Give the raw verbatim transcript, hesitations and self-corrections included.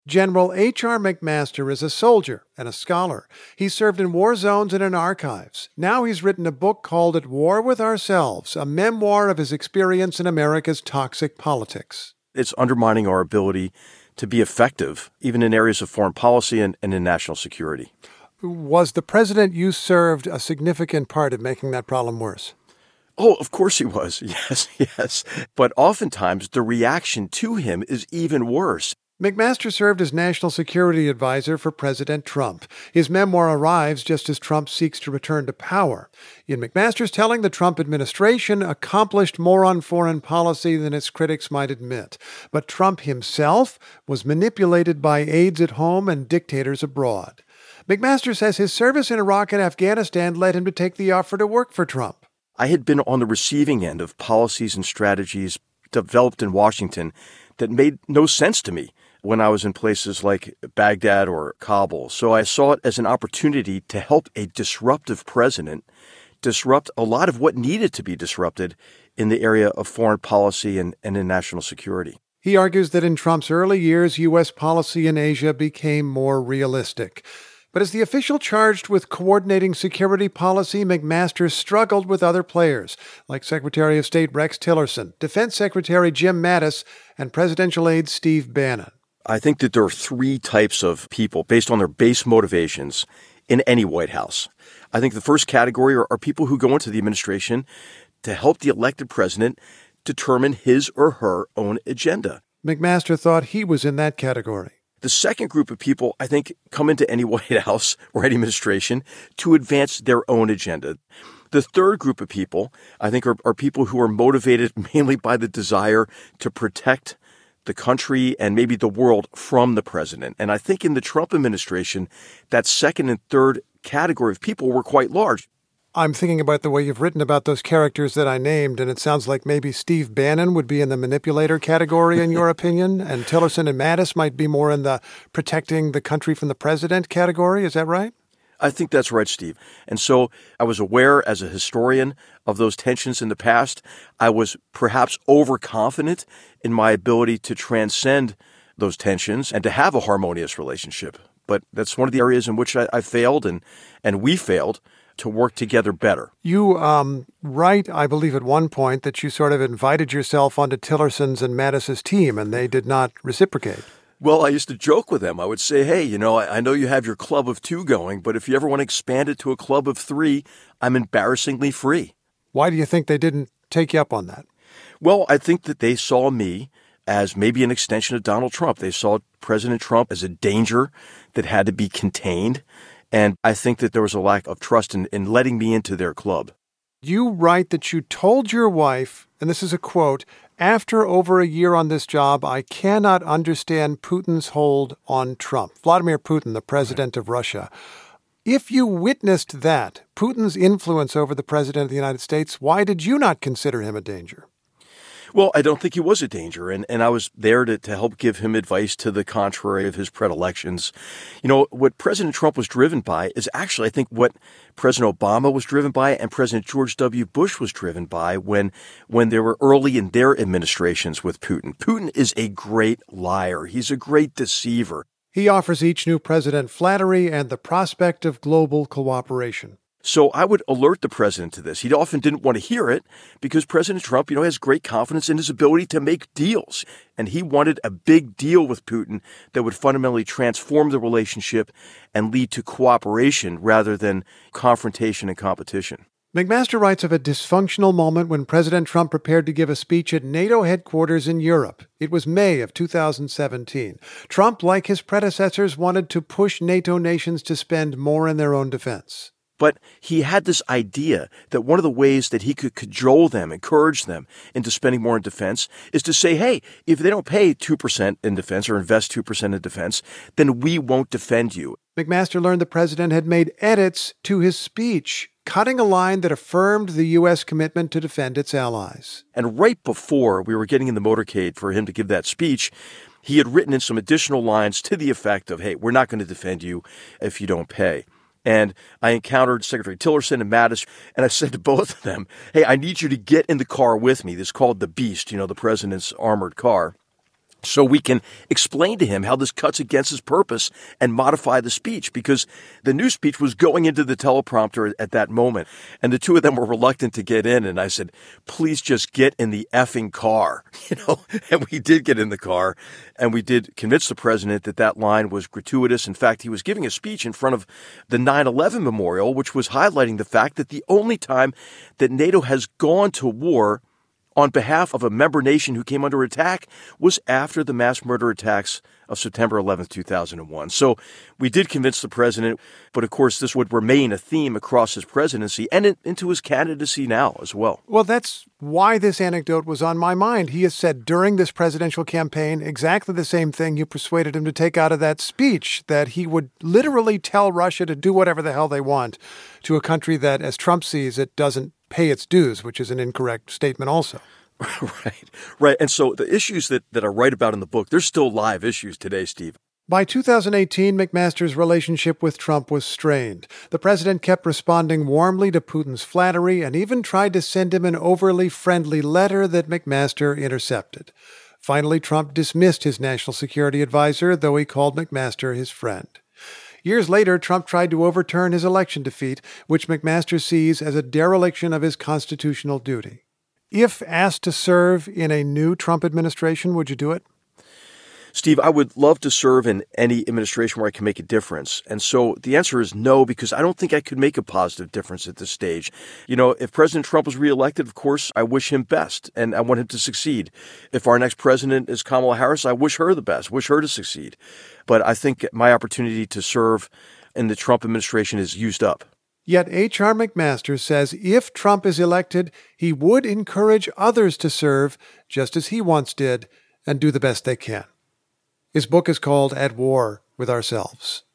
General H R. McMaster is a soldier and a scholar. He served in war zones and in archives. Now he's written a book called At War with Ourselves, a memoir of his experience in America's toxic politics. It's undermining our ability to be effective, even in areas of foreign policy and, and in national security. Was the president you served a significant part of making that problem worse? Oh, of course he was. Yes, yes. But oftentimes the reaction to him is even worse. McMaster served as national security advisor for President Trump. His memoir arrives just as Trump seeks to return to power. In McMaster's telling, the Trump administration accomplished more on foreign policy than its critics might admit. But Trump himself was manipulated by aides at home and dictators abroad. McMaster says his service in Iraq and Afghanistan led him to take the offer to work for Trump. I had been on the receiving end of policies and strategies developed in Washington that made no sense to me when I was in places like Baghdad or Kabul. So I saw it as an opportunity to help a disruptive president disrupt a lot of what needed to be disrupted in the area of foreign policy and, and in national security. He argues that in Trump's early years, U S policy in Asia became more realistic. But as the official charged with coordinating security policy, McMaster struggled with other players, like Secretary of State Rex Tillerson, Defense Secretary Jim Mattis, and presidential aide Steve Bannon. I think that there are three types of people based on their base motivations in any White House. I think the first category are, are people who go into the administration to help the elected president determine his or her own agenda. McMaster thought he was in that category. The second group of people, I think, come into any White House or any administration to advance their own agenda. The third group of people, I think, are, are people who are motivated mainly by the desire to protect the country and maybe the world from the president. And I think in the Trump administration, that second and third category of people were quite large. I'm thinking about the way you've written about those characters that I named, and it sounds like maybe Steve Bannon would be in the manipulator category, in your opinion, and Tillerson and Mattis might be more in the protecting the country from the president category. Is that right? I think that's right, Steve. And so I was aware as a historian of those tensions in the past. I was perhaps overconfident in my ability to transcend those tensions and to have a harmonious relationship. But that's one of the areas in which I, I failed and, and we failed to work together better. You um, write, I believe at one point, that you sort of invited yourself onto Tillerson's and Mattis's team, and they did not reciprocate. Well, I used to joke with them. I would say, hey, you know, I, I know you have your club of two going, but if you ever want to expand it to a club of three, I'm embarrassingly free. Why do you think they didn't take you up on that? Well, I think that they saw me as maybe an extension of Donald Trump. They saw President Trump as a danger that had to be contained. And I think that there was a lack of trust in, in letting me into their club. You write that you told your wife, and this is a quote, "After over a year on this job, I cannot understand Putin's hold on Trump." Vladimir Putin, the president of Russia. If you witnessed that, Putin's influence over the president of the United States, why did you not consider him a danger? Well, I don't think he was a danger, and, and I was there to, to help give him advice to the contrary of his predilections. You know, what President Trump was driven by is actually, I think, what President Obama was driven by and President George W. Bush was driven by when, when they were early in their administrations with Putin. Putin is a great liar. He's a great deceiver. He offers each new president flattery and the prospect of global cooperation. So I would alert the president to this. He often didn't want to hear it because President Trump, you know, has great confidence in his ability to make deals. And he wanted a big deal with Putin that would fundamentally transform the relationship and lead to cooperation rather than confrontation and competition. McMaster writes of a dysfunctional moment when President Trump prepared to give a speech at NATO headquarters in Europe. It was May of two thousand seventeen. Trump, like his predecessors, wanted to push NATO nations to spend more in their own defense. But he had this idea that one of the ways that he could cajole them, encourage them into spending more in defense is to say, hey, if they don't pay two percent in defense or invest two percent in defense, then we won't defend you. McMaster learned the president had made edits to his speech, cutting a line that affirmed the U S commitment to defend its allies. And right before we were getting in the motorcade for him to give that speech, he had written in some additional lines to the effect of, hey, we're not going to defend you if you don't pay. And I encountered Secretary Tillerson and Mattis, and I said to both of them, hey, I need you to get in the car with me. This is called the Beast, you know, the president's armored car. so we can explain to him how this cuts against his purpose and modify the speech, because the new speech was going into the teleprompter at that moment. And the two of them were reluctant to get in. And I said, please just get in the effing car, you know, and we did get in the car, and we did convince the president that that line was gratuitous. In fact, he was giving a speech in front of the nine eleven memorial, which was highlighting the fact that the only time that NATO has gone to war on behalf of a member nation who came under attack was after the mass murder attacks of September eleventh, two thousand one. So we did convince the president, but of course this would remain a theme across his presidency and in, into his candidacy now as well. Well, that's why this anecdote was on my mind. He has said during this presidential campaign exactly the same thing you persuaded him to take out of that speech, that he would literally tell Russia to do whatever the hell they want to a country that, as Trump sees it, doesn't pay its dues, which is an incorrect statement also. Right, right. And so the issues that, that I write about in the book, they're still live issues today, Steve. By two thousand eighteen, McMaster's relationship with Trump was strained. The president kept responding warmly to Putin's flattery and even tried to send him an overly friendly letter that McMaster intercepted. Finally, Trump dismissed his national security advisor, though he called McMaster his friend. Years later, Trump tried to overturn his election defeat, which McMaster sees as a dereliction of his constitutional duty. If asked to serve in a new Trump administration, would you do it? Steve, I would love to serve in any administration where I can make a difference. And so the answer is no, because I don't think I could make a positive difference at this stage. You know, if President Trump was reelected, of course, I wish him best and I want him to succeed. If our next president is Kamala Harris, I wish her the best, wish her to succeed. But I think my opportunity to serve in the Trump administration is used up. Yet H R McMaster says if Trump is elected, he would encourage others to serve, just as he once did, and do the best they can. His book is called At War with Ourselves.